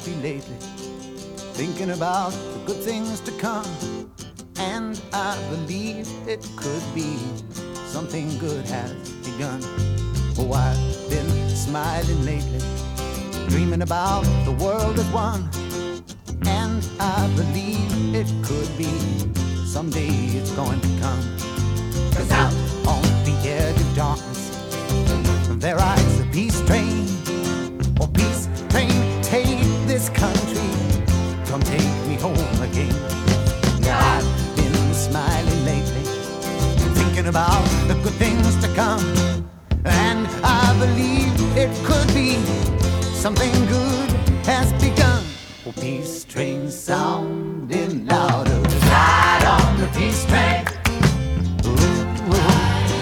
coffee lately, thinking about the good things to come. And I believe it could be something good has begun. Oh, I've been smiling lately, dreaming about the world as one. And I believe it could be someday it's going to come. 'Cause out on the edge of darkness there rides a peace train. Oh, peace train, take this country, come take me home again. Now I've been smiling lately, thinking about the good things to come. And I believe it could be something good has begun. Oh, peace train sounding louder, ride on the peace train. Ooh, ooh.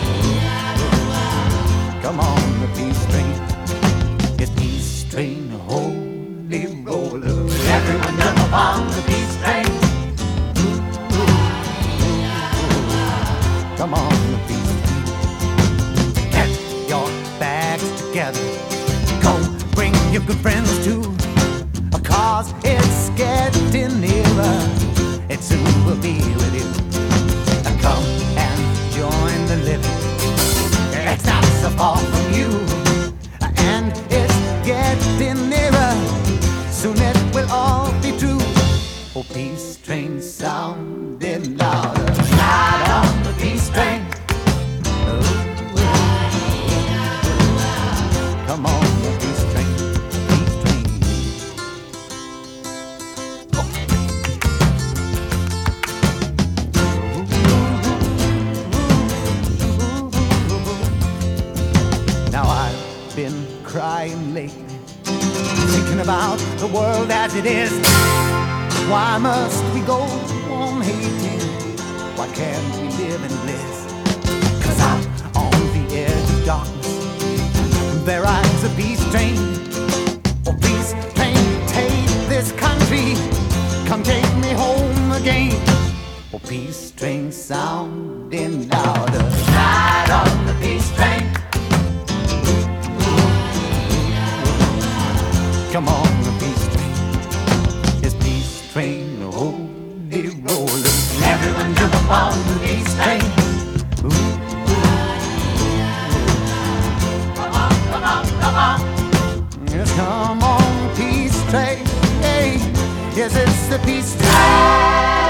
Come on, the peace train. Yes, peace train, holy roller. Everyone jump upon the peace train. Ooh, ooh. Come on, the peace train. Get your bags together. Go bring your good friends too. 'Cause it's getting nearer. It soon will be with you. Come and join the living. It's not so far from you. And it's getting nearer. Soon it will all be true. Oh, peace train sounding louder. Ride on the peace train. Come on, the peace train. Been crying lately, thinking about the world as it is. Why must we go on hating? Why can't we live in bliss? 'Cause out on the edge of darkness there rides a peace train. Oh, peace train, take this country, come take me home again. Oh, peace train sounding louder, ride on the peace train. Come on, the peace train. Yes, peace train, holy roller. Everyone jump upon the peace train. Ooh, ooh. Come on, come on, come on. Yes, come on, peace train. Hey, yes, it's the peace train.